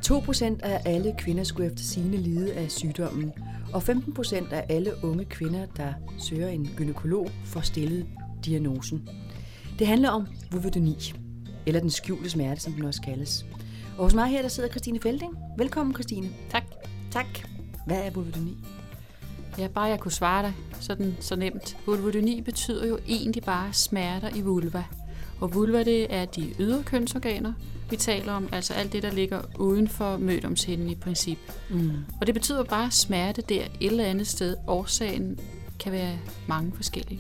2% af alle kvinder skulle efter sigende lide af sygdommen, og 15% af alle unge kvinder, der søger en gynækolog, får stillet diagnosen. Det handler om vulvodyni, eller den skjulte smerte, som den også kaldes. Og hos mig her, der sidder Christine Felding. Velkommen, Christine. Tak. Tak. Hvad er vulvodyni? Ja, bare jeg kunne svare dig så nemt. Vulvodyni betyder jo egentlig bare smerter i vulva. Og vulva, det er de ydre kønsorganer, vi taler om, altså alt det, der ligger uden for mødomshinden i princip. Og det betyder bare smerte der et eller andet sted. Årsagen kan være mange forskellige.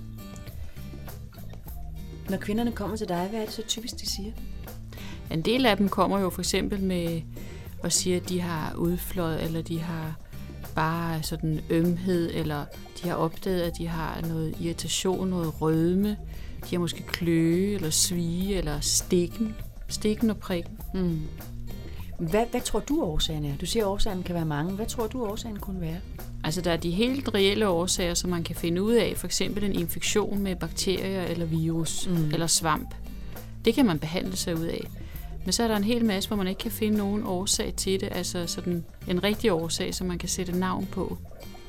Når kvinderne kommer til dig, hvad er det så typisk, de siger? En del af dem kommer jo for eksempel med og siger, at de har udfløjet, eller de har bare sådan ømhed, eller de har opdaget, at de har noget irritation, noget rødme. De har måske kløe, eller svie, eller stikken og prikken. Hvad tror du årsagen er? Du siger, at årsagen kan være mange. Hvad tror du årsagen kunne være? Altså der er de helt reelle årsager, som man kan finde ud af. For eksempel en infektion med bakterier eller virus eller svamp. Det kan man behandle sig ud af. Men så er der en hel masse, hvor man ikke kan finde nogen årsag til det. Altså sådan en rigtig årsag, som man kan sætte navn på.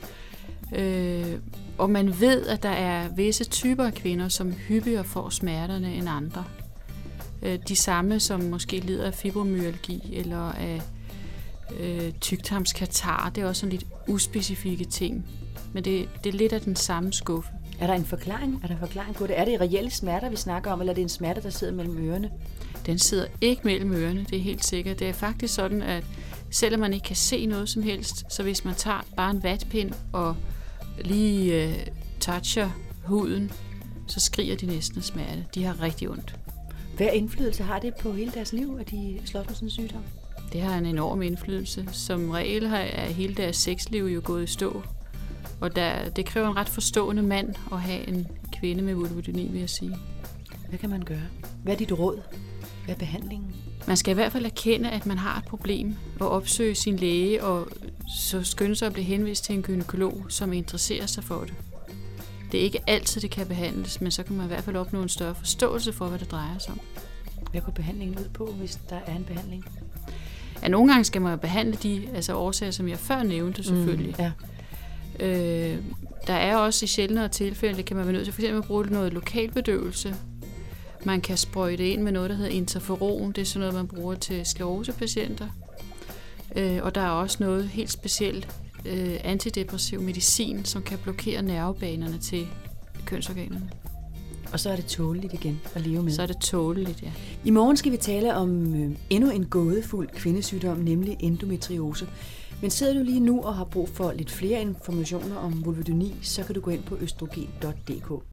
Og man ved, at der er visse typer af kvinder, som hyppigere får smerterne end andre. De samme, som måske lider af fibromyalgi eller af tyktarmskatarr. Det er også sådan lidt uspecifikke ting. Men det er lidt af den samme skuffe. Er der en forklaring? På det? Er det reelle smerter, vi snakker om, eller er det en smerte, der sidder mellem ørerne? Den sidder ikke mellem ørerne, det er helt sikkert. Det er faktisk sådan, at selvom man ikke kan se noget som helst, så hvis man tager bare en vatpind og lige toucher huden, så skriger de næsten af smerte. De har rigtig ondt. Hvad indflydelse har det på hele deres liv, at de slås med sådan en sygdom? Det har en enorm indflydelse. Som regel er hele deres sexliv jo gået i stå. Og det kræver en ret forstående mand at have en kvinde med vulvodyni, vil jeg sige. Hvad kan man gøre? Hvad er dit råd? Hvad er behandlingen? Man skal i hvert fald erkende, at man har et problem, og opsøge sin læge, og så skynde sig at blive henvist til en gynækolog, som interesserer sig for det. Det er ikke altid, det kan behandles, men så kan man i hvert fald opnå en større forståelse for, hvad det drejer sig om. Hvad går behandlingen ud på, hvis der er en behandling? Ja, nogle gange skal man jo behandle de årsager, som jeg før nævnte selvfølgelig. Ja. Der er også i sjældnere tilfælde, kan man være nødt til for eksempel at bruge noget lokalbedøvelse. Man kan sprøjte ind med noget, der hedder interferon. Det er sådan noget, man bruger til sklerosepatienter. Og der er også noget helt specielt antidepressiv medicin, som kan blokere nervebanerne til kønsorganerne. Og så er det tåleligt igen at leve med. Så er det tåleligt, ja. I morgen skal vi tale om endnu en gådefuld kvindesygdom, nemlig endometriose. Men sidder du lige nu og har brug for lidt flere informationer om vulvodyni, så kan du gå ind på østrogen.dk.